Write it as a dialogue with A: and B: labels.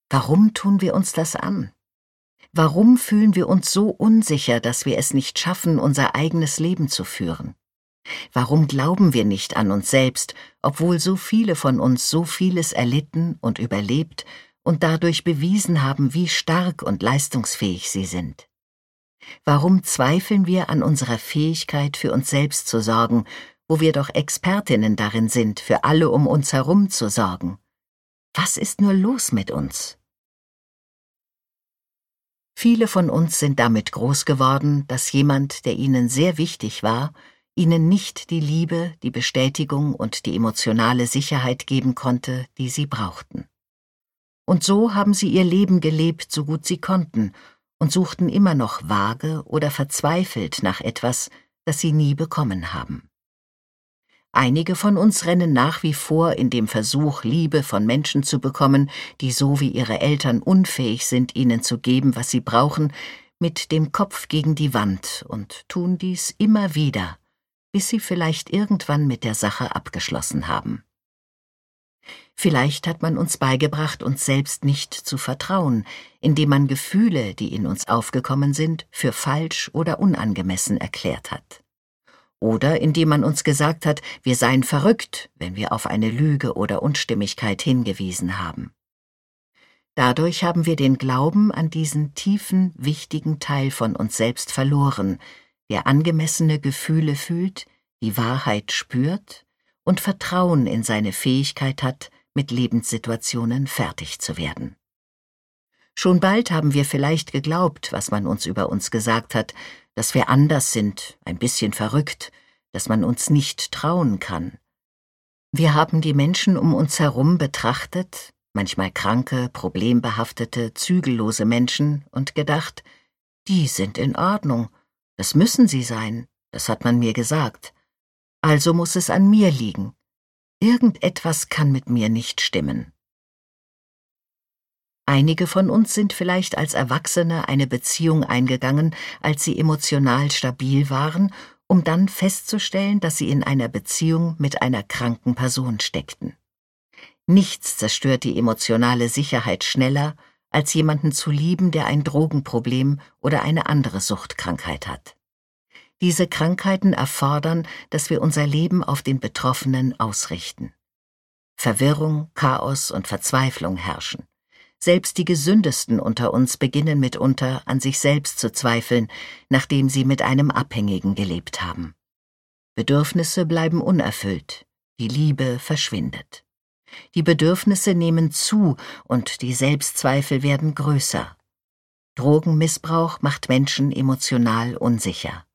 A: Warum tun wir uns das an? Warum fühlen wir uns so unsicher, dass wir es nicht schaffen, unser eigenes Leben zu führen? Warum glauben wir nicht an uns selbst, obwohl so viele von uns so vieles erlitten und überlebt und dadurch bewiesen haben, wie stark und leistungsfähig sie sind? Warum zweifeln wir an unserer Fähigkeit, für uns selbst zu sorgen, wo wir doch Expertinnen darin sind, für alle um uns herum zu sorgen? Was ist nur los mit uns? Viele von uns sind damit groß geworden, dass jemand, der ihnen sehr wichtig war, ihnen nicht die Liebe, die Bestätigung und die emotionale Sicherheit geben konnte, die sie brauchten. Und so haben sie ihr Leben gelebt, so gut sie konnten, und suchten immer noch vage oder verzweifelt nach etwas, das sie nie bekommen haben. Einige von uns rennen nach wie vor in dem Versuch, Liebe von Menschen zu bekommen, die so wie ihre Eltern unfähig sind, ihnen zu geben, was sie brauchen, mit dem Kopf gegen die Wand und tun dies immer wieder, bis sie vielleicht irgendwann mit der Sache abgeschlossen haben. Vielleicht hat man uns beigebracht, uns selbst nicht zu vertrauen, indem man Gefühle, die in uns aufgekommen sind, für falsch oder unangemessen erklärt hat. Oder indem man uns gesagt hat, wir seien verrückt, wenn wir auf eine Lüge oder Unstimmigkeit hingewiesen haben. Dadurch haben wir den Glauben an diesen tiefen, wichtigen Teil von uns selbst verloren, der angemessene Gefühle fühlt, die Wahrheit spürt und Vertrauen in seine Fähigkeit hat, mit Lebenssituationen fertig zu werden. Schon bald haben wir vielleicht geglaubt, was man uns über uns gesagt hat, dass wir anders sind, ein bisschen verrückt, dass man uns nicht trauen kann. Wir haben die Menschen um uns herum betrachtet, manchmal kranke, problembehaftete, zügellose Menschen, und gedacht, die sind in Ordnung, das müssen sie sein, das hat man mir gesagt. Also muss es an mir liegen. Irgendetwas kann mit mir nicht stimmen. Einige von uns sind vielleicht als Erwachsene eine Beziehung eingegangen, als sie emotional stabil waren, um dann festzustellen, dass sie in einer Beziehung mit einer kranken Person steckten. Nichts zerstört die emotionale Sicherheit schneller, als jemanden zu lieben, der ein Drogenproblem oder eine andere Suchtkrankheit hat. Diese Krankheiten erfordern, dass wir unser Leben auf den Betroffenen ausrichten. Verwirrung, Chaos und Verzweiflung herrschen. Selbst die Gesündesten unter uns beginnen mitunter an sich selbst zu zweifeln, nachdem sie mit einem Abhängigen gelebt haben. Bedürfnisse bleiben unerfüllt, die Liebe verschwindet. Die Bedürfnisse nehmen zu und die Selbstzweifel werden größer. Drogenmissbrauch macht Menschen emotional unsicher.